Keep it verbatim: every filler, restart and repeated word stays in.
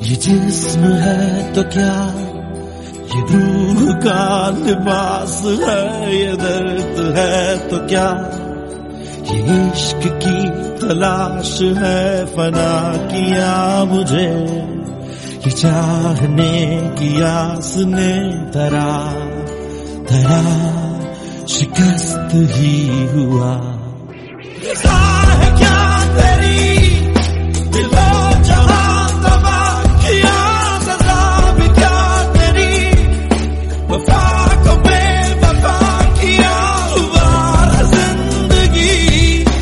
ये जिस्म है तो क्या, ये रूह का लिबास है, ये दर्द है तो क्या, ये इश्क की तलाश है, फना किया मुझे ये चाहने की आस ने, धरा धरा शिकस्त ही हुआ।